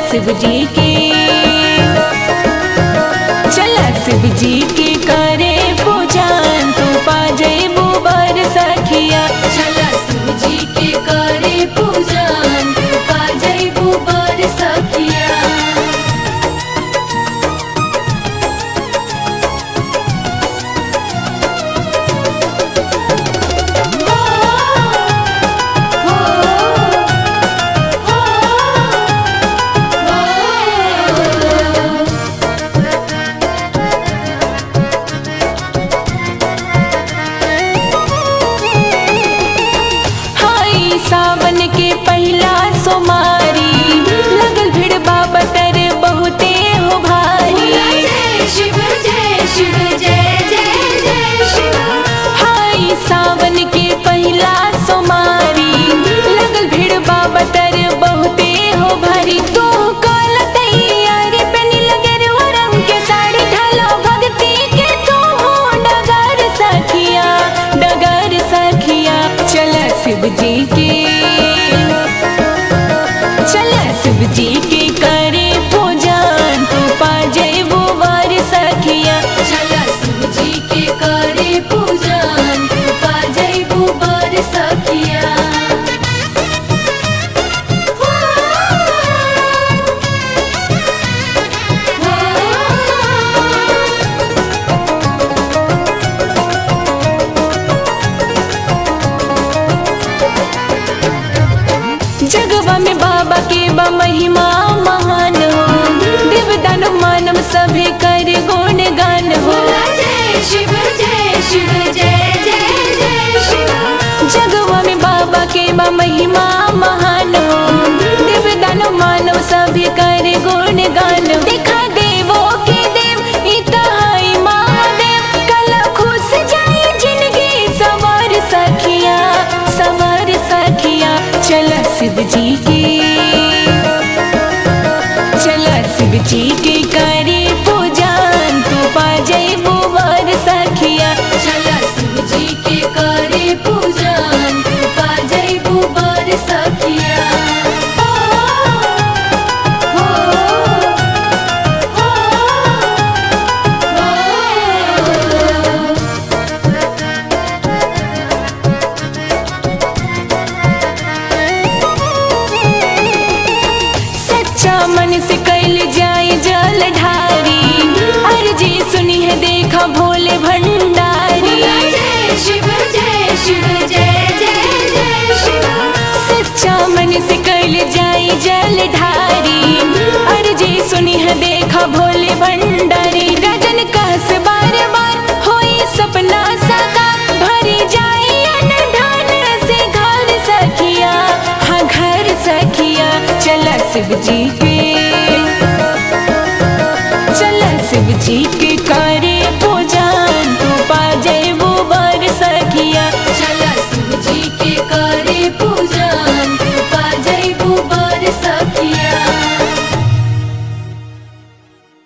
शिव जी के, चला शिव जी के करे पूजन तू पा जइबू बर सखिया। चला शिव जी के करे पूजन तू पा जइबू बर सखिया। सावन के पहला सोमारी लगल भीड़ बाबा तर बहुते हो भारी। जय शिव जय शिव जय जय जय शिव। हाय सावन के पहला सोमारी लगल भीड़ बाबा तर बहुते हो भारी। तू कल तैयारी पहनी लगे रंग के साड़ी ढाला भक्ति के तू हो डगर सखिया, डगर सखिया। चला शिव जी के, चला शिव जी के करे पूजन तू पा जइबू बर सखिया। चला शिव जी के करे पूजन तू पा जइबू बर सखिया। जगवा में बाबा के बा महिमा महान हो, देव दानव मानव सभे कर गुण गान हो। जय शिव जय शिव जय जय जय शिव। जगवा में बाबा के बा महिमा महान हो, देव दानव मानव सभे कर गुण गान। देखा देवो के देव इतहाई महादेव, कल खुश जाए जिंदगी सवार सखिया, सवार सखिया। चला शिव जी के, चला शिव जी के करे पूजन तू पा जइबू बर सखिया। चला शिव जी के करे पूजन तू पा जइबू बर सखिया। सच्चा मन से कैल जाए जल ढारी, अर्जी सुनी है देखा भोले भंडारी। जय शिव जय शिव जय जय जय शिव। सच्चा मन से कैल जाए जल ढारी, अर्जी सुनी है देखा भोले भंडारी। रजन कहस बार बार होई सपना साकार, भरी जाए अन्न धन से घर सखिया, हाँ घर सखिया। चला शिव जी के, चला शिव जी के